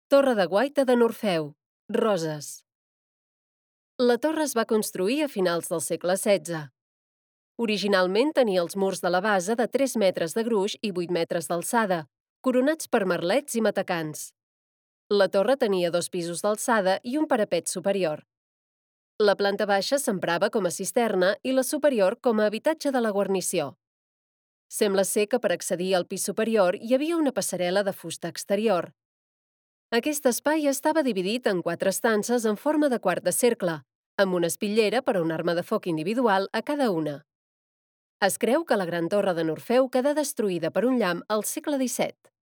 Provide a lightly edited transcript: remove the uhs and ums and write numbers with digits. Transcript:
Torre de guaita de n'Orfeu, Roses. La torre es va construir a finals del segle XVI. Originalment tenia els murs de la base de 3 metres de gruix i 8 metres d'alçada, coronats per merlets i matacans. La torre tenia 2 pisos d'alçada i un parapet superior. La planta baixa s'emprava com a cisterna i la superior com a habitatge de la guarnició. Sembla ser que per accedir al pis superior hi havia una passarel·la de fusta exterior. Aquest espai estava dividit en 4 estances en forma de quart de cercle, amb una espitllera per a una arma de foc individual a cada una. Es creu que la gran torre de n'Orfeu quedà destruïda per un llamp al segle XVII.